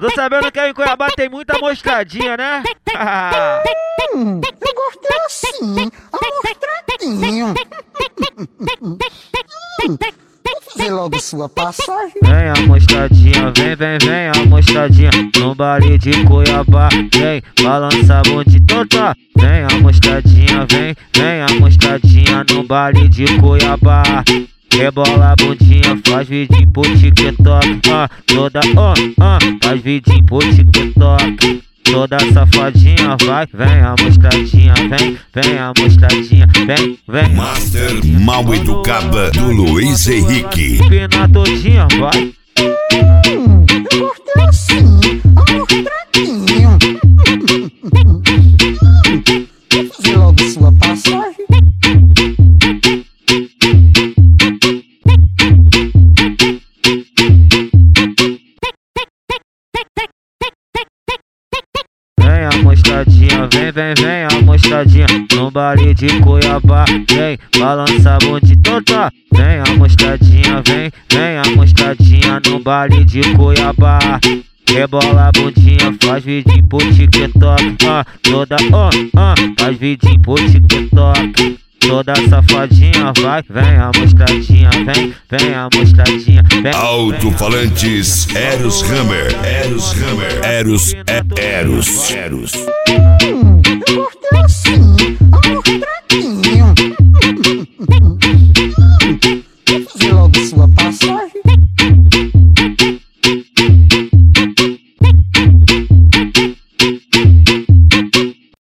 tô sabendo que aí em Cuiabá tem muita mostradinha, né? Eu gostei assim, amostradinho. Vou fazer logo sua passagem. Vem a mostradinha, vem a mostradinha. No baile de Cuiabá, vem, balança a bunda toda. Vem a mostradinha, vem a mostradinha. No baile de Cuiabá, rebola a bundinha, faz vidinho pro TikTok. Toda, faz vidinho pro TikTok. Toda safadinha vai, vem a mostradinha, vem a mostradinha, vem. Master mal educada do Luiz Henrique. Empina todinha, vai. Eu gostei assim, amostradinho. Vou fazer logo sua passagem. Vem a mostradinha, vem a mostradinha. No baile de Cuiabá, vem, balança a bunda toda. Vem a mostradinha, vem a mostradinha. No baile de Cuiabá, rebola a bundinha, faz vidinho pro TikTok. Toda, faz vidinho pro TikTok. Toda safadinha vai, vem a mostradinha, vem a mostradinha, vem. Alto-falantes Eros Hammer.